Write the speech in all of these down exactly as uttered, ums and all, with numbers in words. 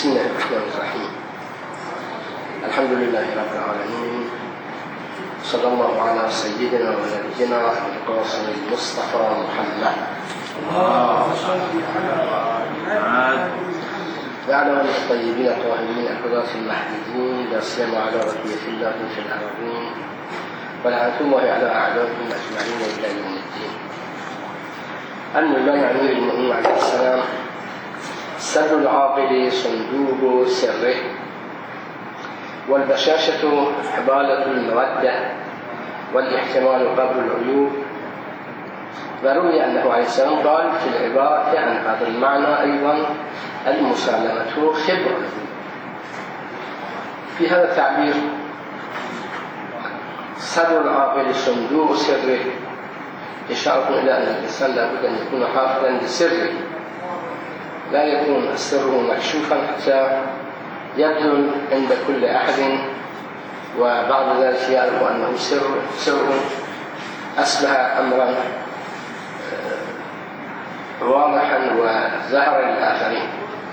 بسم الله الرحمن الرحيم. الحمد لله رب العالمين، صلى الله على سيدنا ونبينا القاسم المصطفى محمد وعلى آله الطيبين الطاهرين الهداة المهديين، لا سيما على بقية الله في الأرضين، ولعنة الله على أعدائهم أجمعين إلى يوم الدين. المولى أمير المؤمنين عليه السلام: سر العاقل صندوق سره، والبشاشة حبالة المودة، والاحتمال قبل العيوب. وروي أنه عليه السلام قال في العبارة عن هذا المعنى أيضا: المسالمة خبرة. في هذا التعبير سر العاقل صندوق سره إشارة إلى أن الإنسان لابد أن يكون حافظا لسره، لا يكون سره مكشوفا حتى يبذل عند كل أحد، وبعد ذلك يعرف أنه سر سر أصبح أمرا واضحا وظهر للآخرين.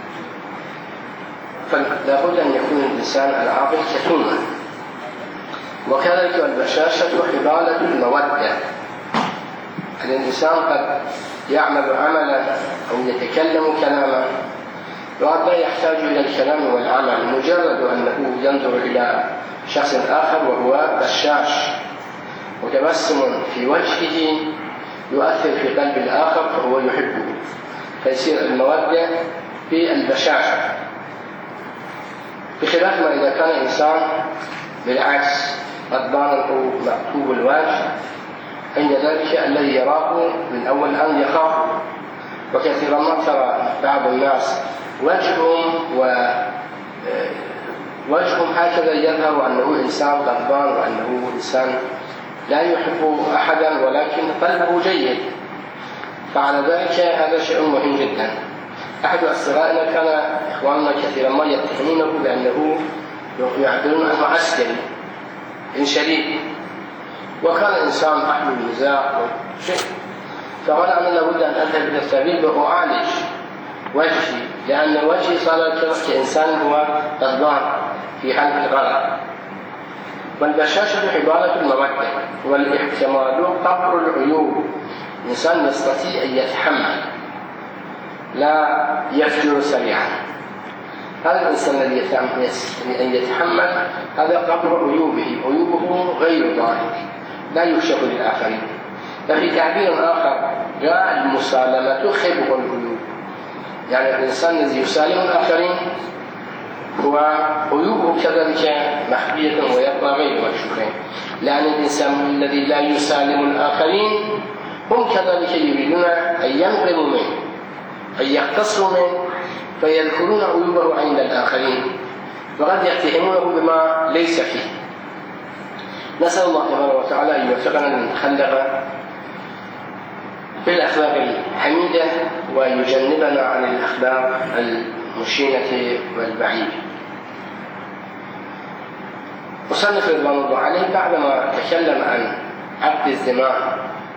فلا بد أن يكون الإنسان العاقل كتوما. وكذلك البشاشة حبالة المودة. الإنسان قد يعمل عملا أو يتكلم كلاما وقد لا يحتاج إلى الكلام والعمل، مجرد أنه ينظر إلى شخص آخر وهو بشاش وتبسم في وجهه يؤثر في قلب الآخر فهو يحبه، فيصير المودة بالبشاشة، بخلاف ما إذا كان إنسان بالعكس غضبانا أو مكتوب الوجه، عند ذلك الذي يراه من أول أن يخافه. وكثيرا ما ترى بعض الناس وجههم ووجههم هكذا يظهر أنه إنسان غضبان وأنه إنسان لا يحب أحدا ولكن قلبه جيد، فعلى ذلك هذا شيء مهم جدا. أحد أصدقائنا كان إخواننا كثيرا ما يتهمونه بأنه يعبرون عنه عسكري إن شديد، وكان إنسان أحمل المزاح وشيء، فقال أنا لابد أن أذهب إلى الطبيب وأعالج وجهي، لأن وجهي صار كإنسان هو غضبان في حالة الغضب. والبشاشة حبالة المودة، والاحتمال قبر العيوب. الإنسان يستطيع أن يتحمل لا يفجر سريعا. هذا الإنسان الذي يستطيع أن يتحمل هذا قبر عيوبه، عيوبه غير ذلك لا يكشف للآخرين. ففي تعبير آخر جاء المسالمة خبر العيوب، يعني الإنسان الذي يسالم الآخرين هو عيوبه كذلك مخفية ويبقى غير مكشوفين، لأن الإنسان الذي لا يسالم الآخرين هم كذلك يريدون أن ينقموا منه، أن يختصوا منه، فيذكرون عيوبه عند الآخرين وقد يتهمونه بما ليس فيه. نسأل الله تبارك وتعالى أن يوفقنا لنتخلق بالأخلاق الحميدة ويجنبنا عن الأخلاق المشينة والبعيدة. مصنف رضوان الله عليه بعدما تكلم عن عقد الذمام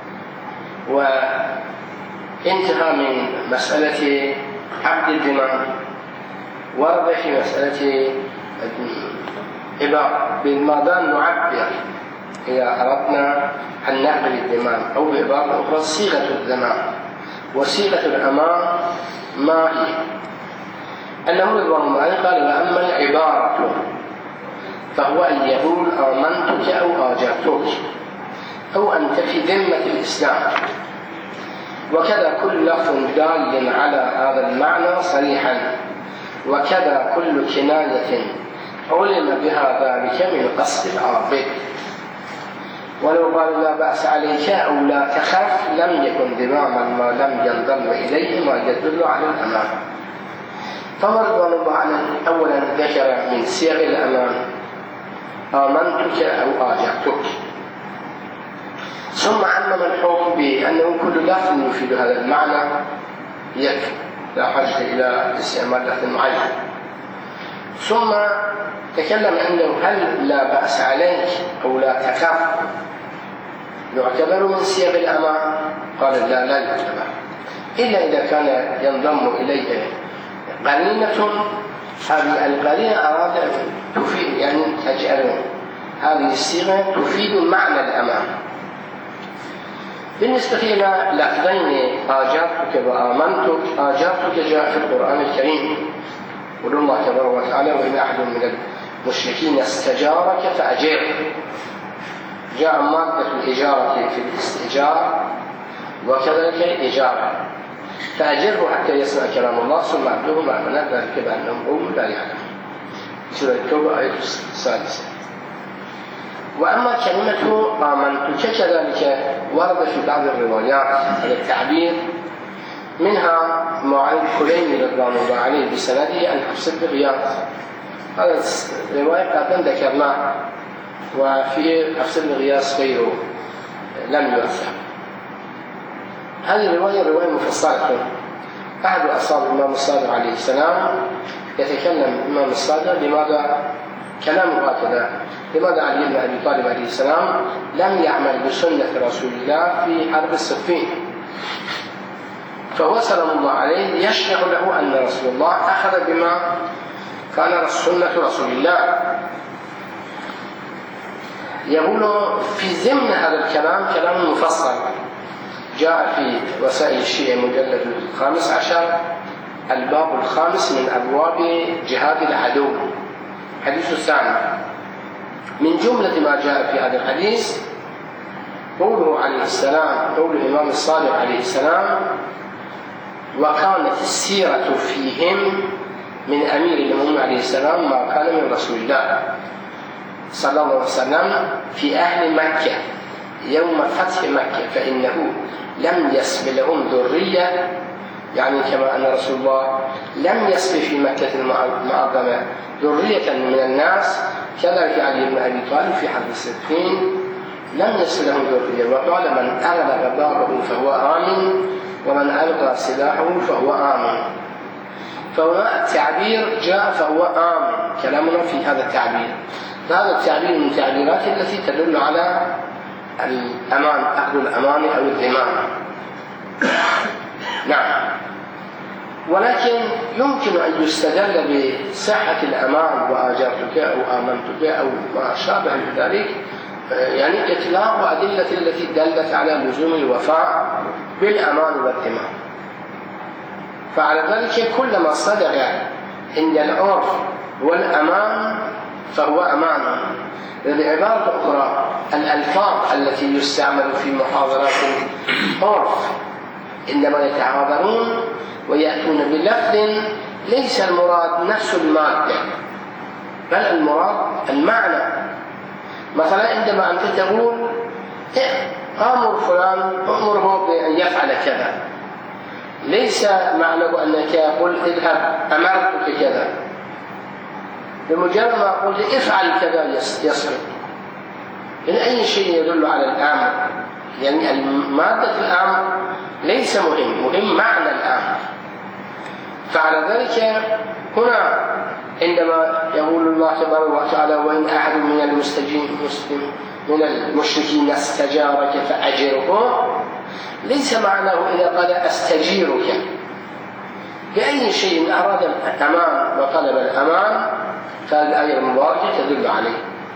وانتهى من مسألة عقد الذمام، ورد في مسألة بما دام نعبر إذا أردنا أن نعمل الذمام، أو بعبارة أخرى صيغة الذمام وصيغة الأمان ما هي؟ أنه رضوان الله عليه قال: وأما العبارة فهو أن يقول آمنتك أو آجرتك، أو أنت في ذمة الإسلام. وكذا كل لفظ دال على هذا المعنى صريحا، وكذا كل كناية علم بها ذلك من قصد العاقل. ولو قال لا بأس عليك أو لا تخف لم يكن ذماما ما لم ينضم إليه ما يدل على الأمان. فرضوان الله عليه أولا ذكر من صيغ الأمان آمنتك أو آجرتك، ثم عمم الحكم بأنه كل لفظ يفيد هذا المعنى يكفي، لا حاجة إلى استعمال لفظ معين. ثم تكلم أنه هل لا بأس عليك أو لا تخاف يعتبر من صيغ الأمان؟ قال لا لا يعتبر، إلا إذا كان ينضم إليه قرينة هذه القرينة أراد أن تفيد يعني أجعلون هذه الصيغة تفيد معنى الأمان. بالنسبة إلى لفظين آجرتك وآمنتك، آجرتك جاء في القرآن الكريم قول الله تبارك وتعالى وإن أحد من المشركين استجارك فأجره، جاء مادة الإجارة في الاستئجار وكذلك الإجارة، فأجره حتى يسمع كلام الله ثم أبلغه مع منات ذلك بأنهم قوم لا يعلمون. سورة التوبة آية السادسة. وأما كلمة آمنتك كذلك ورد في بعض الروايات هذا التعبير، منها معاذ كليني رضوان الله عليه بسنده عن حفص بن غياث، هذا الرواية قد ذكرناها وفي حفص بن غياث غيره لم يؤثر. هذه الرواية رواية مفصلة. أحد أصحاب الإمام الصادق عليه السلام يتكلم الإمام الصادق لماذا كلامه هكذا، لماذا علي بن أبي طالب عليه السلام لم يعمل بسنة رسول الله في حرب الصفين، فهو سلام الله عليه يشرح له أن رسول الله أخذ بما كان سنة رسول الله. يقول في ضمن هذا الكلام كلام مفصل جاء في وسائل الشيعة مجلد الخامس عشر الباب الخامس من أبواب جهاد العدو، حديث الثاني. من جملة ما جاء في هذا الحديث قوله عليه السلام، قول الإمام الصادق عليه السلام: وكانت السيرة فيهم من أمير المؤمنين عليه السلام ما كان من رسول الله صلى الله عليه وسلم في أهل مكة يوم فتح مكة، فإنه لم يسب لهم ذرية، يعني كما أن رسول الله لم يسب في مكة المعظمة ذرية من الناس، كذلك علي بن أبي طالب في حرب الصفين لم يسب لهم ذرية، وقال: من أغلق بابه فهو آمن ومن ألقى سلاحه فهو آمن. فهنا التعبير جاء فهو آمن، كلامنا في هذا التعبير. هذا التعبير من التعبيرات التي تدل على الأمان، أخذ الأمان أو الضمان. نعم. ولكن يمكن أن يستدل بصحة الأمان وآجرتك أو آمنتك أو ما شابه ذلك، يعني إطلاق أدلة التي دلت على لزوم الوفاء بالأمان والضمان. فعلى ذلك كلما صدق عند العرف والأمان فهو أمان. بعبارة أخرى الألفاظ التي يستعمل في محاضرات العرف عندما يتحاضرون ويأتون بلفظ ليس المراد نفس المادة بل المراد المعنى. مثلا عندما أنت تقول أمر فلان أمره بأن يفعل كذا، ليس معنى أنك يقول اذهب أمرتك كذا، بمجرد ما أقول افعل كذا يصدق. يعني أي شيء يدل على الأمر، يعني مادة الأمر ليس مهم، مهم معنى الأمر. فعلى ذلك هنا عندما يقول الله تبارك وتعالى: وإن أحد من المستجين مسلم من المشركين استجارك فأجره، ليس معناه إذا قال أستجيرك بأي شيء أراد الأمان وطلب الأمان فالآية المباركة تدل عليه.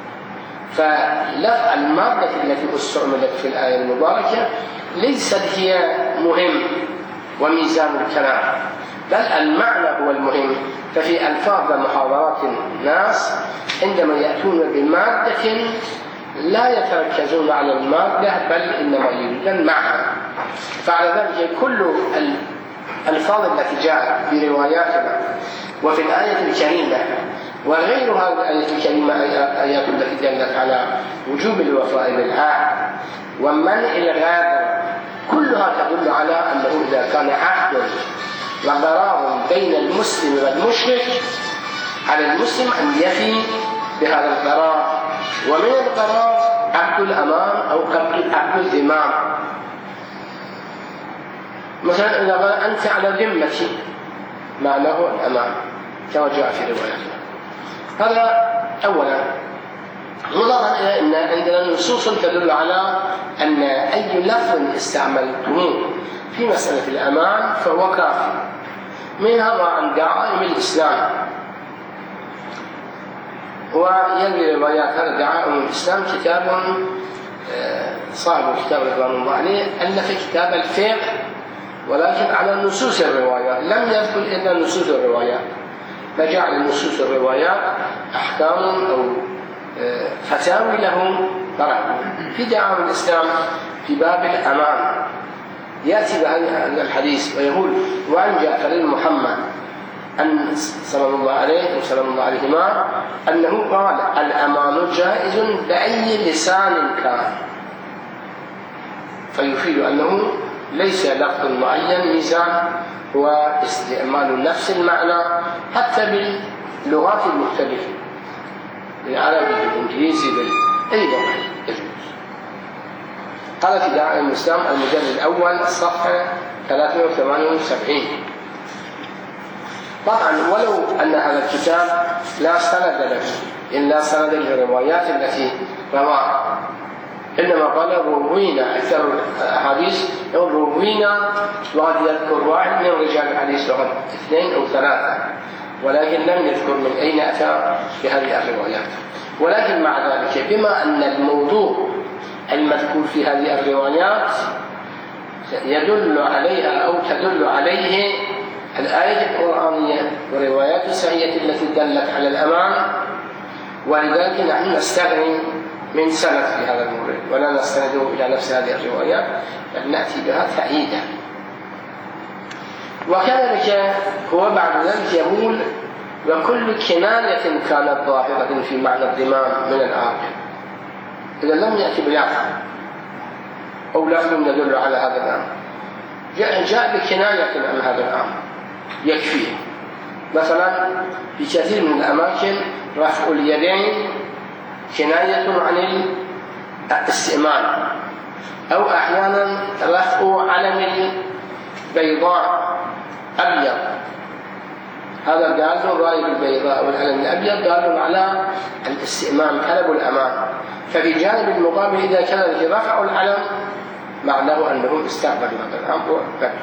فلفظ المادة التي استعملت في الآية المباركة ليست هي مهم وميزان الكلام، بل المعنى هو المهم. ففي ألفاظ محاضرات الناس عندما يأتون بمادة لا يتركزون على المادة بل إنما يريدون المعنى. فعلى ذلك كل الألفاظ التي جاءت في رواياتنا وفي الآية الكريمة وغير هذه الآية الكريمة آيات التي دلت على وجوب الوفاء بالعهد ومنع الغادر، كلها تدل على أنه إذا كان عهد وقرار بين المسلم والمشرك على المسلم أن يفي بهذا القرار، ومن القرار عقد الأمان أو عقد الذمام. مثلا إذا قال أنت على ذمتي معناه الأمان كما جاء في رواياتنا. هذا أولا. مضافا إلى أن عندنا نصوص تدل على أن أي لفظ استعملتموه في مسألة الأمان فهو كافي، منها ما عن دعائم الإسلام هو يروي روايات. هذا دعاء الإسلام كتاب صاحب الكتاب رضوان الله عليه ألف كتاب الفقه، ولكن على نصوص الروايات، لم يذكر إلا نصوص الروايات، فجعل نصوص الروايات أحكام أو فتاوي لهم طرح. في دعاء الإسلام في باب الأمان يأتي بهذا الحديث ويقول: وعن جعفر بن محمد أن صلى الله عليه وسلم الله عليهما أنه قال: الأمان جائز بأي لسان كان. فيفيد أنه ليس لفظ معين ميزان، هو استعمال نفس المعنى حتى باللغات المختلفة، بالعربي بالإنجليزي بأي لغة يجوز. قال في دعاء الإسلام المجلد الأول الصفحة ثلاثمائة وثمانية وسبعين: طبعا ولو أن هذا الكتاب لا سند له إلا سند الروايات التي رواها، إنما قال روينا أكثر الأحاديث، يقول روينا وقد يذكر واحد من رجال الحديث وقد اثنين أو ثلاثة، ولكن لم يذكر من أين أتى في هذه الروايات. ولكن مع ذلك بما أن الموضوع المذكور في هذه الروايات يدل عليها أو تدل عليه الآية القرآنية والروايات الصحيحة التي دلت على الأمان، ولذلك نحن نستغني من سند في هذا المورد ولا نستند إلى نفس هذه الروايات، بل نأتي بها تأييدا. وكذلك هو بعد ذلك يقول: وكل كناية كانت ظاهرة في معنى الضمان من العاقل. إذا لم يأتي بلفظ أو لفظ يدل على هذا الأمر، جاء, جاء بكناية عن هذا الأمر يكفيه. مثلا في كثير من الأماكن رفع اليدين كناية عن الاستئمان، أو أحيانا رفع علم البيضاء أبيض، هذا قال راية البيضاء والعلم الأبيض قالوا على الاستئمان طلب الأمان. ففي جانب المقابل إذا كان رفع العلم معناه أنهم استقبلوا هذا الأمر.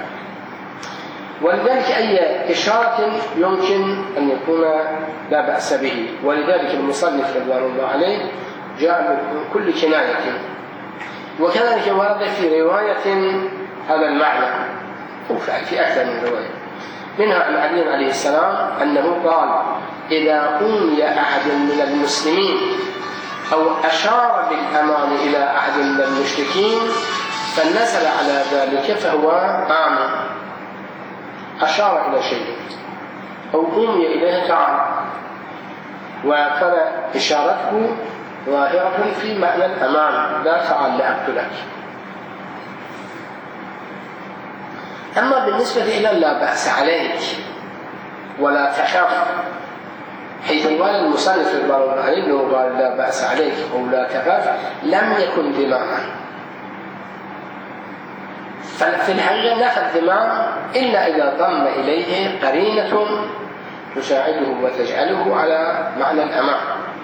ولذلك أي إشارة يمكن أن يكون لا بأس به، ولذلك المصنف رضوان الله عليه جاء بكل كناية. وكذلك ورد في رواية هذا المعنى في أكثر من رواية، منها عن علي عليه السلام أنه قال: إذا أومي أحد من المسلمين أو أشار بالأمان إلى أحد من المشركين فنزل على ذلك فهو آمن. أشار إلى شيء أو أومي إليه تعالى، وكان إشارته ظاهرة في معنى الأمان، لا تعال لأقتلك. أما بالنسبة إلى لا بأس عليك ولا تخاف، حيث قال المصنف رضوان الله عليه أنه قال لا بأس عليك أو لا تخاف لم يكن ذماما، ففي الحقيقة نفى الذمام إلا إذا ضم إليه قرينة تساعده وتجعله على معنى الأمان.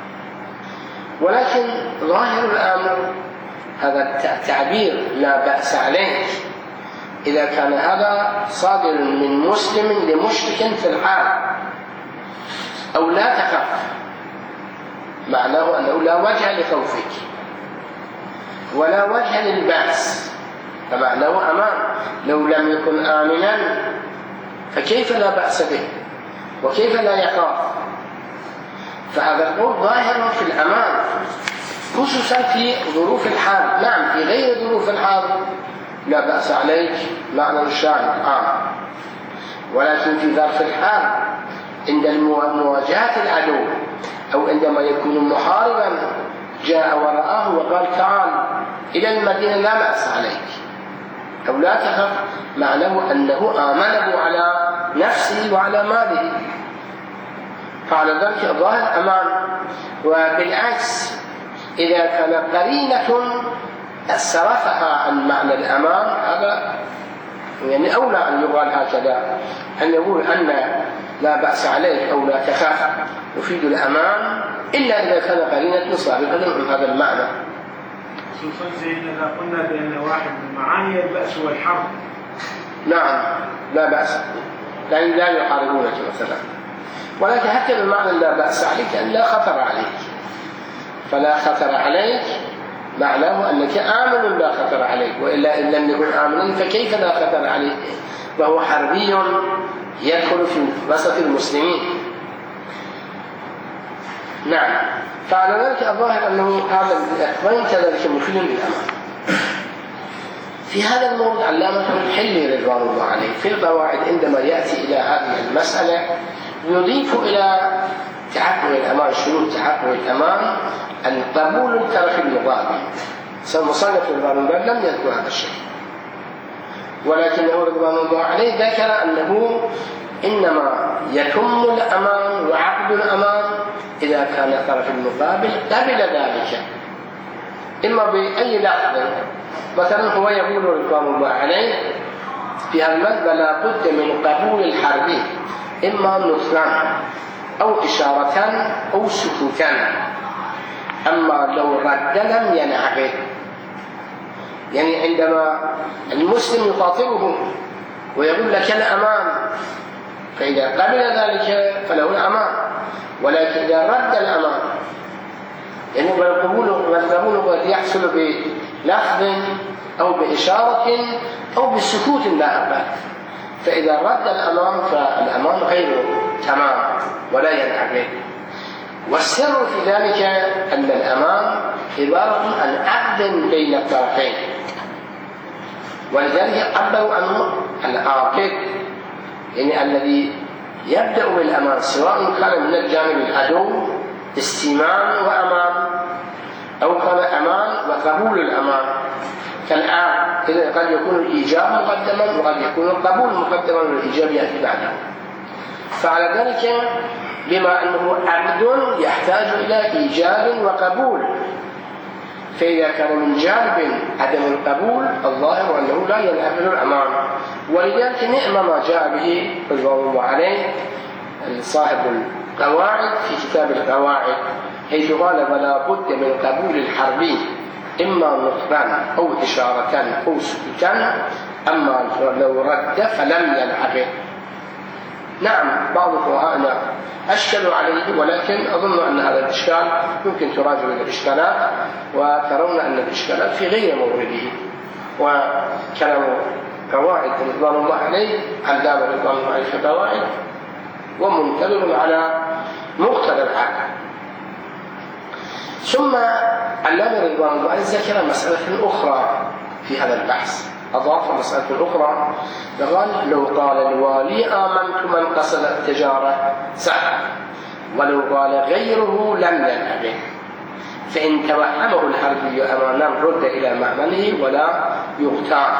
ولكن ظاهر الأمر هذا التعبير لا بأس عليك إذا كان هذا صادر من مسلم لمشرك في الحال، أو لا تخف معناه أنه لا وجه لخوفك ولا وجه للبأس، فمعناه أمان. لو لم يكن آمنا فكيف لا بأس به وكيف لا يخاف؟ فهذا القول ظاهر في الأمان، خصوصا في ظروف الحال. نعم في غير ظروف الحال لا بأس عليك معنى الشاهد عام، ولكن في ظرف الحال عند مواجهة العدو أو عندما يكون محاربا جاء ورآه وقال تعال إلى المدينة لا بأس عليك أو لا تخف، معناه أنه آمنه على نفسه وعلى ماله، فعلى ذلك ظاهر أمان. وبالعكس إذا كان قرينة صرفها عن معنى الأمان هذا يعني أولى أن يقال هكذا، أن يقول أن لا بأس عليك أو لا تخاف يفيد الأمان إلا إذا كان قرينة صارفة عن هذا المعنى. خصوصا زي إذا قلنا بأن واحد من معاني البأس والحرب. نعم لا بأس، لأن لا يحاربونك مثلا. ولكن حتى بمعنى لا بأس عليك أن لا خطر عليك، فلا خطر عليك معناه أنك آمن لا خطر عليك، وإلا إن لم يكن آمنا فكيف لا خطر عليك وهو حربي يدخل في وسط المسلمين. نعم، فعلى ذلك الظاهر أنه هذا الإخوان كذلك مفيد للأمان. في هذا الموضوع علامة الحلي رضوان الله عليه في القواعد عندما يأتي إلى هذه المسألة يضيف إلى تحقق الأمان شروط تحقق الأمان أن قبول الطرف المقابل. المصنف رضوان الله لم يذكر هذا الشيء، ولكنه رضوان الله عليه ذكر أنه إنما يتم الأمان وعقد الأمان إذا كان الطرف المقابل قبل ذلك، إما بأي لحظة. مثلا هو يقول رضوان الله عليه في هذا المذهب لا بد من قبول الحرب إما نطقا أو إشارة أو سكوتا، أما لو رد لم ينعقد. يعني عندما المسلم يخاطبه ويقول لك الأمان فإذا قبل ذلك فله الأمان، ولكن إذا رد الأمان يعني والقبول قد يحصل بلفظ أو بإشارة أو بالسكوت لا أقبل، فإذا رد الأمان فالأمان غير تمام ولا ينعقد. والسر في ذلك أن الأمان عبارة عن عقد بين الطرفين، ولذلك عبروا عنه العاقد، يعني الذي يبدأ بالأمان سواء كان من الجانب العدو استماع وأمان أو كان أمان وقبول الأمان كالآن. إذا قد يكون الإيجاب مقدما وقد يكون القبول مقدما والإيجاب يأتي بعده. فعلى ذلك بما أنه عقد يحتاج إلى إيجاب وقبول، فإذا كان من جانب عدم القبول الظاهر أنه لا ينعقد الأمان. ولذلك نعم ما جاء به رضوان الله عليه صاحب القواعد في كتاب القواعد، حيث قال ولا بد من قبول الحرب إما نطقا أو إشارة أو سكوتا، أما لو رد فلم ينعقد. نعم، بعض فقهاءنا أشكلوا عليه، ولكن أظن أن هذا الإشكال يمكن تراجعوا الإشكالات وترون أن الإشكالات في غير مورده. وكلام قواعد رضوان الله عليه علامة رضوان الله عليه في القواعد ومنتبه على مقتضى العقل. ثم علامة رضوان الله عليه ذكر مسألة أخرى في هذا البحث، أضاف مسألة أخرى قال لو قال الوالي آمنت من قصد التجارة صح، ولو قال غيره لم ينعقد، فإن توهمه الحربي أمانا رد إلى مأمنه ولا يغتاب.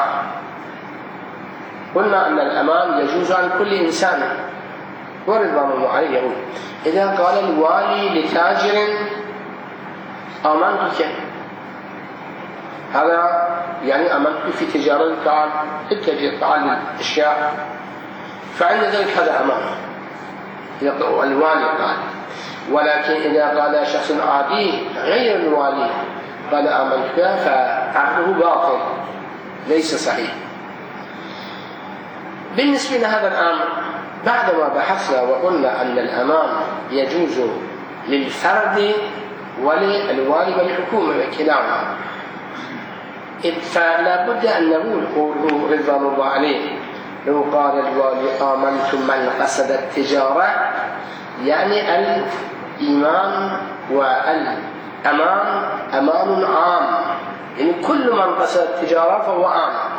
قلنا أن الأمان يجوز عن كل إنسان، ورضوان الله عليه يقول إذا قال الوالي لتاجر آمنتك، هذا يعني آمنتك في تجارة تعال اتجه تعال الأشياء، فعند ذلك هذا أمان الوالي قال. ولكن إذا قال شخص عادي غير الوالي قال آمنتك فعقده باطل ليس صحيح. بالنسبة لهذا الأمر بعدما بحثنا وقلنا أن الأمان يجوز للفرد وللوالي والحكومة وكلاهما، فلا بد أن نقول قوله رضوان الله عليه لو قال الوالي آمنت من قصد التجارة، يعني الإيمان والأمان أمان عام، يعني كل من قصد التجارة فهو آمن.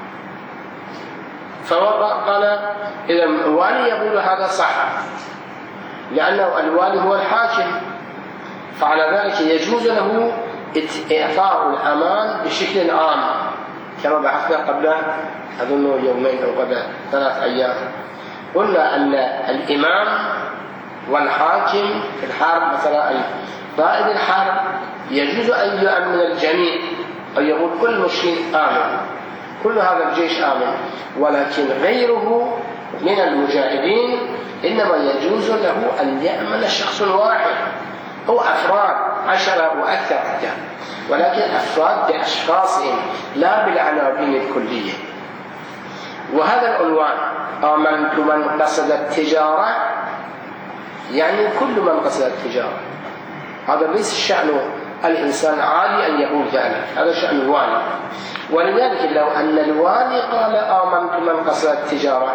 فقال إذا الوالي يقول هذا صح لأنه الوالي هو الحاكم، فعلى ذلك يجوز له إعطاء الأمان بشكل عام كما بحثنا قبل أظن يومين أو قبل ثلاث أيام. قلنا أن الإمام والحاكم في الحرب مثلا قائد الحرب يجوز أن يؤمن الجميع أو يقول كل مشرك آمن، كل هذا الجيش آمن، ولكن غيره من المجاهدين إنما يجوز له أن يأمن شخص واحد أو أفراد عشرة وأكثر حتى، ولكن أفراد بأشخاصهم لا بالعناوين الكلية. وهذا العنوان آمنت من قصد التجارة يعني كل من قصد التجارة. هذا ليس الشأن الإنسان عادي أن يقول ذلك، هذا شأن الوالي. ولذلك لو أن الوالي قال آمنت من قصد التجارة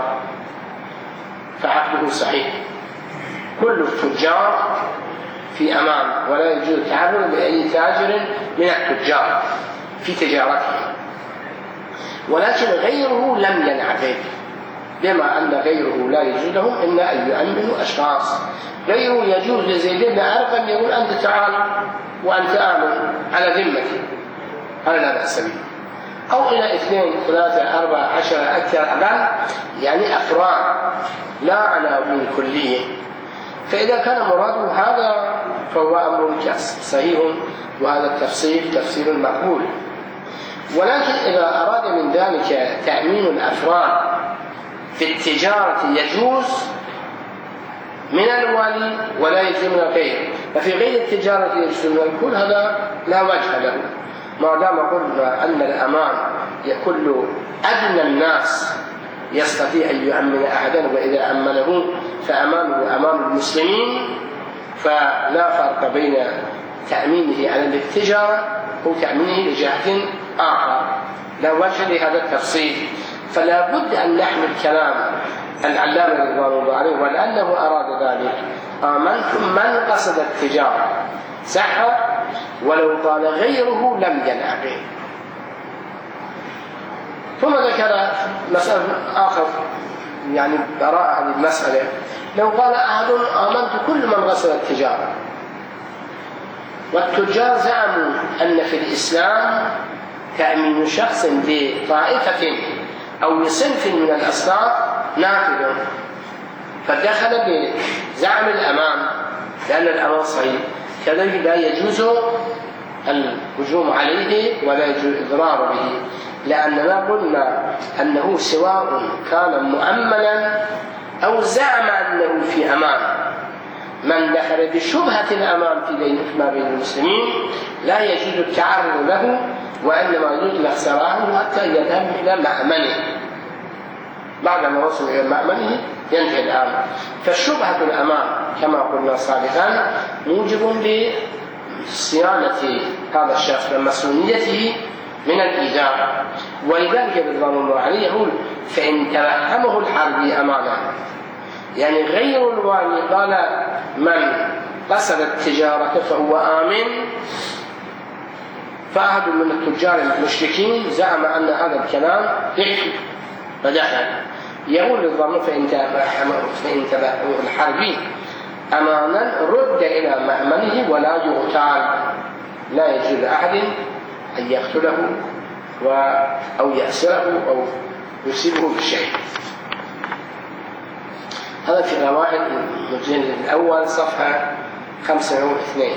فعقده صحيح، كل التجار في أمان، ولا يجوز التعامل بأي تاجر من التجار في تجارته، ولكن غيره لم ينعقد، بما أن غيره لا يجوز لهم إلا أن يؤمنوا أشخاص. غيره يجوز لزيد بن أرقم يقول أنت تعال وأنت آمن على ذمتي، هذا لا بأس به. أو إلى اثنين ثلاثة أربعة عشر أكثر أقل، يعني أفراد لا عناوين كلية. فإذا كان مراده هذا فهو أمر صحيح، وهذا التفصيل تفسير مقبول. ولكن إذا أراد من ذلك تأمين الأفراد في التجارة يجوز من الوالي ولا يجوز من الغير، ففي غير التجارة يجوز من الكل، هذا لا وجه له، ما دام قلنا أن الأمان كل أدنى الناس يستطيع أن يؤمن أحدا، وإذا أمنه فأمانه أمان المسلمين، فلا فرق بين تأمينه على التجارة أو تأمينه لجهة آخر، لا وجه لهذا التفصيل. فلا بد أن نحمل كلام العلامة رضوان الله عليه، ولأنه أراد ذلك آمنتم من قصد التجارة صح، ولو قال غيره لم ينعقد. ثم ذكر مسألة آخر يعني براءة هذه المسألة، لو قال أحد آمنت كل من قصد التجارة، والتجار زعموا أن في الإسلام تأمين شخص لطائفة أو لصنف من الأصناف نافذ، فدخل بزعم الأمان لأن الأمان صحيح، كذلك لا يجوز الهجوم عليه ولا يجوز الإضرار به، لأننا قلنا أنه سواء كان مؤمنا أو زعم أنه في أمان. من دخل بشبهة الأمان في ما بين المسلمين لا يجوز التعرض له، وإنما يجوز الاحترام حتى يذهب إلى مأمنه، بعدما وصل إلى مأمنه ينتهي الأمر. فالشبهة الأمان كما قلنا سابقا موجب لصيانة هذا الشخص ومسؤوليته من الإيذاء. ولذلك رضوان الله عليه يقول فإن توهمه الحربي أمانة، يعني غير الوالي قال من قصد التجارة فهو آمن، فأحد من التجار المشركين زعم أن هذا الكلام يكفي فدخل، يقول للضامن فإن توهمه الحربي أمانا رد إلى مأمنه ولا يغتال، لا يجوز لأحد أن يقتله أو يأسره أو يصيبه بالشيء. هذا في روائد المجلد الأول صفحة خمسة واثنين.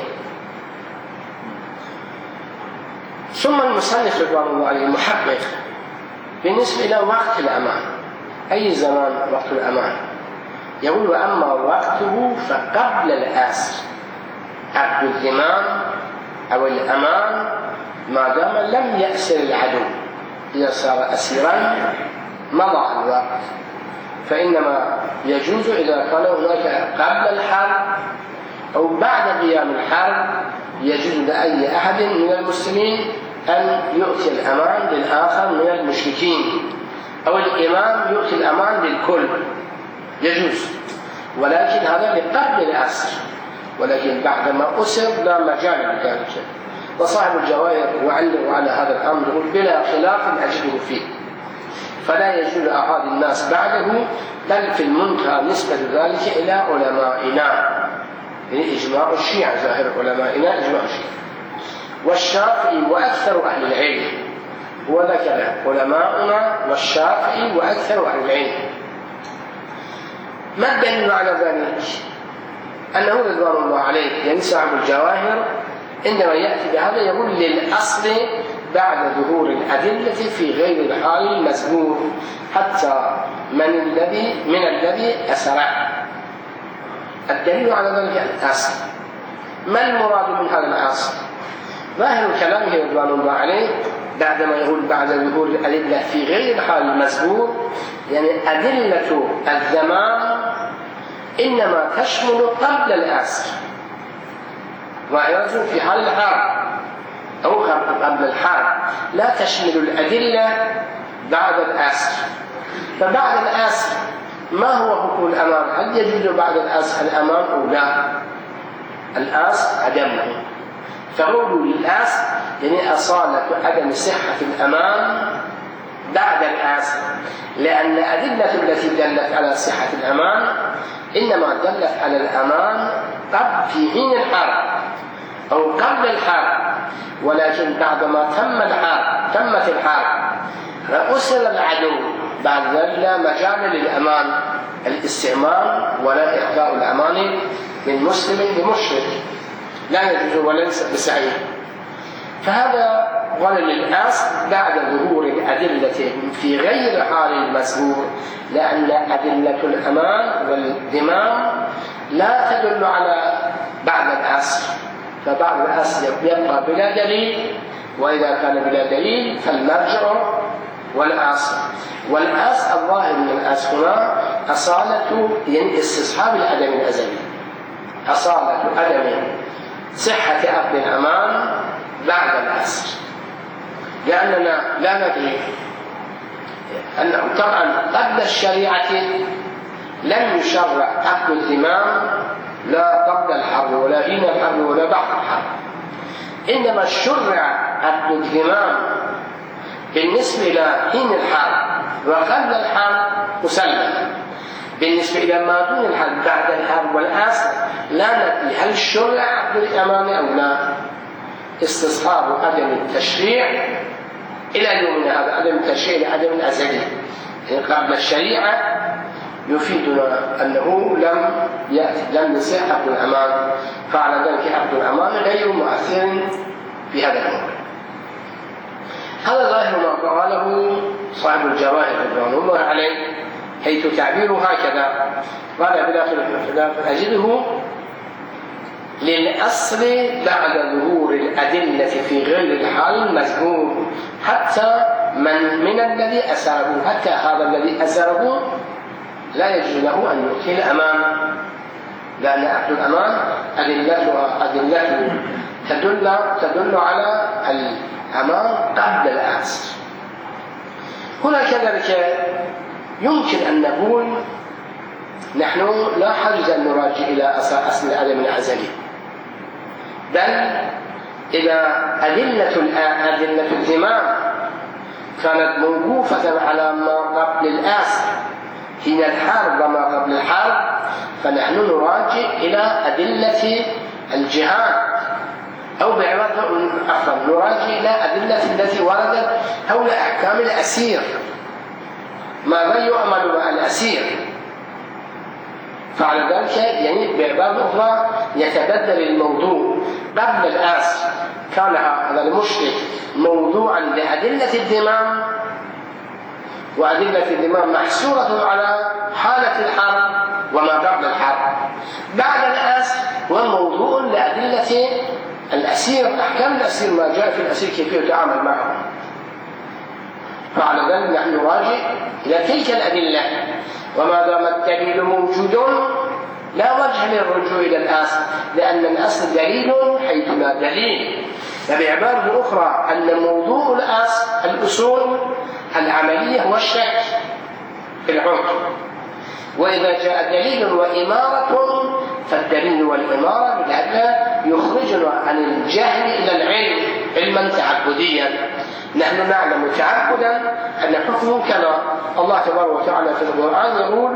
ثم المصنف رضوان الله عليه محقق بالنسبة إلى وقت الأمان، أي زمان وقت الأمان؟ يقول وأما وقته فقبل الأسر، عقد الضمان أو الأمان ما دام لم يأسر العدو، إذا صار أسيرا مضى الوقت، فإنما يجوز إذا كان هناك قبل الحرب أو بعد قيام الحرب، يجوز لأي أحد من المسلمين أن يؤتي الأمان للآخر من المشركين، أو الإمام يؤتي الأمان للكل يجوز، ولكن هذا لقبل الأسر، ولكن بعدما أسر لا مجال لذلك. وصاحب الجواهر يعلق على هذا الأمر يقول بلا خلاف أجده فيه، فلا يجوز أحد الناس بعده، بل في المنتهى نسبة ذلك إلى علمائنا، يعني إجماع الشيعة، ظاهر علمائنا إجماع الشيعة والشافعي وأكثر أهل العلم، وذكر علماؤنا والشافعي وأكثر أهل العلم. ما الدليل على ذلك؟ أنه رضوان الله عليه يعني صاحب الجواهر عندما يأتي بهذا يقول للأصل بعد ظهور الأدلة في غير الحال المذكور حتى من الذي من الذي أسرع. الدليل على ذلك الأصل. ما المراد من هذا الأصل؟ ظاهر كلامه رضوان الله عليه بعدما يقول بعد ظهور الأدلة في غير الحال المذكور، يعني أدلة الزمان إنما تشمل قبل الآسر، ويجوز في حال الحرب أو قبل الحرب، لا تشمل الأدلة بعد الآسر. فبعد الآسر ما هو حكم الأمان؟ هل يجوز بعد الآسر الأمان أو لا؟ الآسر عدمه، فقولوا للآسر يعني أصالة عدم صحة الأمان بعد الآسر، لأن الأدلة التي دلت على صحة الأمان إنما دلت على الأمان قبل في حين الحرب أو قبل الحرب، ولكن بعدما تم الحرب تمت الحرب وأسر العدو بعد ذلك لا مجال للأمان الاستعمال ولا إعطاء الأمان من مسلم لمشرك، لا يجوز وليس بسعيد. فهذا ظل للآسر بعد ظهور الأدلة في غير حال المذكور، لأن أدلة الأمان والذمام لا تدل على بعد الآسر، فبعد الآسر يبقى بلا دليل، وإذا كان بلا دليل فالمرجع والآسر. والآسر الظاهر من الآسر هنا أصالة يعني استصحاب العدم الأزلي، أصالة عدم صحة عقد الأمان بعد الآسر، لأننا لا ندري أنه طبعا قبل الشريعة لم يشرع عقد الذمام لا قبل الحرب ولا حين الحرب ولا بعد الحرب، إنما شرع عقد الذمام بالنسبة إلى حين الحرب وقبل الحرب مسلم. بالنسبة إلى ما دون الحرب بعد الحرب والآسر لا ندري هل شرع عقد الأمان أو لا. استصحاب عدم التشريع إلى يومنا هذا، عدم التشريع لعدم الأزلي يعني قبل الشريعة يفيدنا أنه لم يأتي لم يصح عقد الأمان، فعلى ذلك عقد الأمان غير مؤثر في هذا الأمر. هذا ظاهر ما قاله صاحب الجواهر رضوان الله عليه، حيث تعبيره هكذا قال بلا خلاف أجده للأصل بعد ظهور الأدلة في غير الحال المذكور، حتى من من الذي أسره، حتى هذا الذي أسره لا يجوز له أن يؤتي الأمان، لأن عقد الأمان أدلتها أدلته تدل تدل على الأمان قبل الآسر. هنا كذلك يمكن أن نقول نحن لا حاجة أن نراجع إلى أصل العدم الأزلي، بل إذا أدلة أدلة الذمام كانت موقوفة على ما قبل الآسر حين الحرب وما قبل الحرب، فنحن نراجع إلى أدلة الجهاد، أو بعبارة أخرى نراجع إلى أدلة التي وردت حول أحكام الأسير، ماذا يعمل مع الأسير. فعلى ذلك يعني بعبارة أخرى يتبدل الموضوع. قبل الآسر كان هذا المشرك موضوعا لأدلة الذمام، وأدلة الذمام محصورة على حالة الحرب وما قبل الحرب. بعد الآسر هو موضوع لأدلة الأسير، أحكام الأسير، ما جاء في الأسير كيف يتعامل معه. فعلى ذلك نحن نراجع إلى تلك الأدلة، وما دام الدليل موجود لا وجه للرجوع إلى الأصل، لأن الأصل دليل حيث لا دليل. فبعبارة أخرى أن موضوع الأصل الأصول العملية هو الشك في الحكم، وإذا جاء دليل وإمارة فالدليل والإمارة بالعدل يخرجنا عن الجهل إلى العلم علما تعبديا. نحن نعلم تعبدا أن حكمه كما الله تبارك وتعالى في القرآن يقول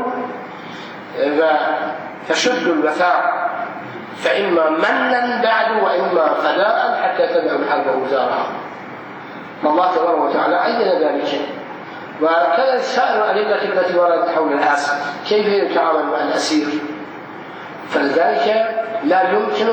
فشدوا الوثاق فإما منا بعد وإما فداء حتى تدعوا الحرب أوزارها. فالله تبارك وتعالى عين ذلك. وكذا سائر الأدلة التي وردت حول الأسر كيف يتعامل مع الأسير، فلذلك لا يمكن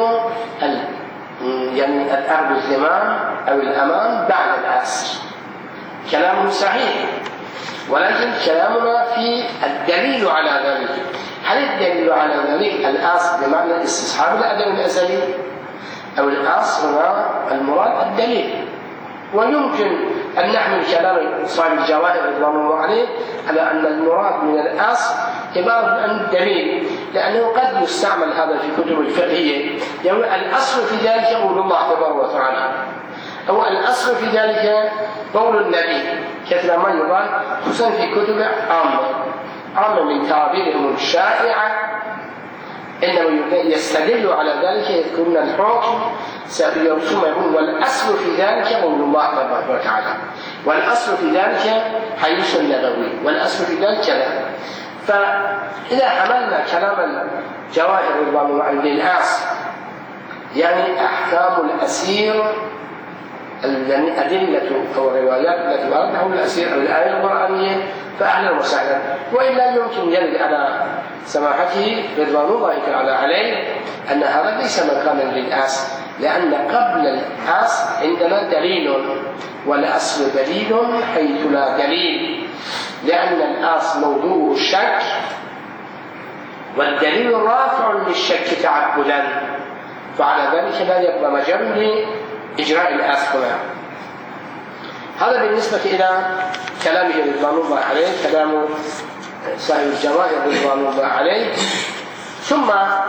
يعني الأخذ الذمام أو الأمان بعد الأسر. كلام صحيح، ولكن كلامنا في الدليل على ذلك. هل الدليل على ذلك الأصل بمعنى استصحاب العدم الأزلي، أو الأصل هو المراد الدليل؟ ويمكن أن نحمل كلام صاحب الجواهر رضوان الله عليه على أن المراد من الأصل عبارة عن دليل، لأنه قد يستعمل هذا في كتب الفقهية. يعني الأصل في ذلك قول الله تبارك وتعالى، أو الأصل في ذلك قول النبي، كثيرا ما يقال خصوصا في كتب عامة عامة من تعابيرهم الشائعة، إنما يستدل على ذلك يذكرون الحكم سيرسم يقول والأصل في ذلك قول الله تبارك وتعالى، والأصل في ذلك حديث النبوي، والأصل في ذلك كذا. فإذا حملنا كلام الجواهر رضوان الله عليه للأصل، يعني أحكام الأسير الأدلة أو الروايات التي وردها الأسير الآية القرآنية، فأهلا وسهلا. وإلا يمكن يرد على سماحته رضوان الله تعالى عليه أن هذا ليس مكانا للأصل، لأن قبل الأصل عندنا دليل، والأصل دليل حيث لا دليل، لأن الأصل موضوعه الشك، والدليل رافع للشك تعبدا، فعلى ذلك لا يبقى مجال لإجراء الأصل. هذا بالنسبة إلى كلامه رضوان الله عليه، كلام صاحب الجواهر رضوان الله عليه. ثم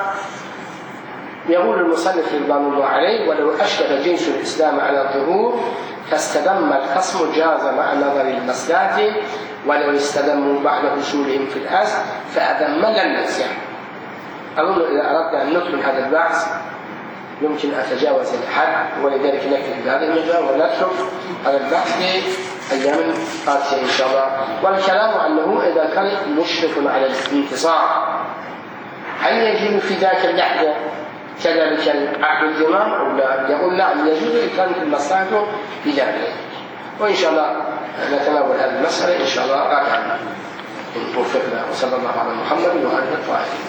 يقول المصنف رضوان الله عليه: ولو أشكل جنس الإسلام على الظهور فاستدم الخصم جاز مع نظر المصلحة، ولو استدموا بعد حصولهم في الأصل فأذم لم يصح. أظن إذا أردنا أن ندخل هذا البحث يمكن أتجاوز الحد، ولذلك نكتفي بهذا المجال ونترك هذا البحث في أيام قادمة إن شاء الله. والكلام أنه إذا كان مشرف على الانتصار هل يجب في ذاك اللحظة كذلك عقد الزمام أو لا؟ يقول لا، يجوز إن كانت المصلحة بذلك. وإن شاء الله نتناول هذه المسألة إن شاء الله راجعا إن وفقنا. وصلى الله على محمد وعلى آله.